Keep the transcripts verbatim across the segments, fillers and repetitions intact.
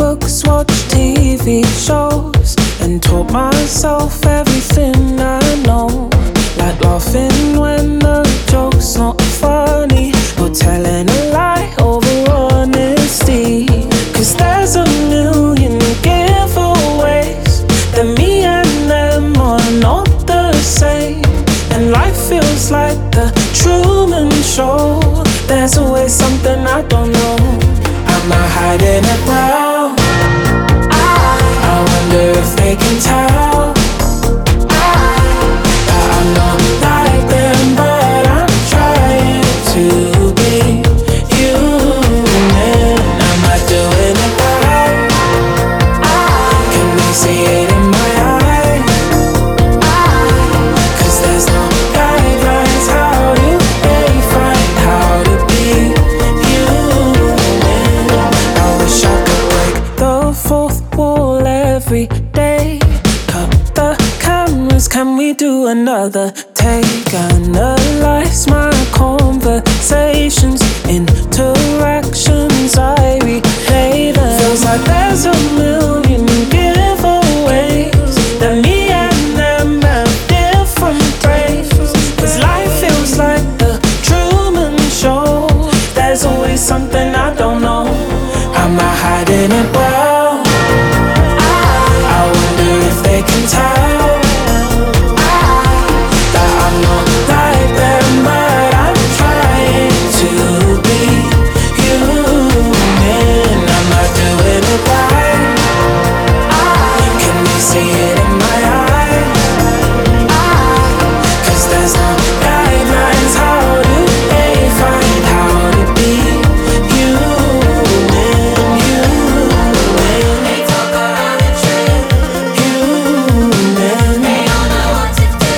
books, watch T V shows, and taught myself everything I know. Like laughing when the joke's not funny, or telling a lie over honesty. Cause there's a million giveaways that me and them are not the same. And life feels like the Truman Show. There's always something I don't know. Am I hiding it well? I wonder if they can tell that I'm not like them, but I'm trying to be human. Am I doing it right? Can they see it in my eyes? Cause there's no guidelines. How do they find how to be human? I wish I could break the fourth wall every day. Cut the cameras, can we do another take? Analyze my conversations, interactions, I replay them. Feels like there's a million giveaways that me and them have different praise. Cause life feels like the Truman Show. There's always something I don't know. Am I hiding it well? I wonder if they can tell that I'm not like them, but I'm trying to be human. Am I doing it right? Can they see it in my eyes? Cause there's no guidelines. How do they find how to be human? Human. They talk around the tree. Human. They don't know what to do.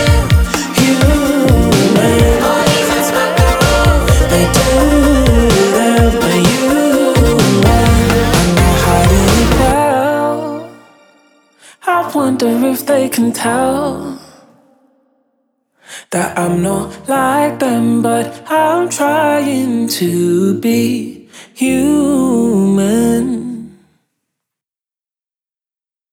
Human. Police smoke the room. They do them, but human. I'm not hiding it well. I wonder if they can tell that I'm not like them, but I'm trying to be human.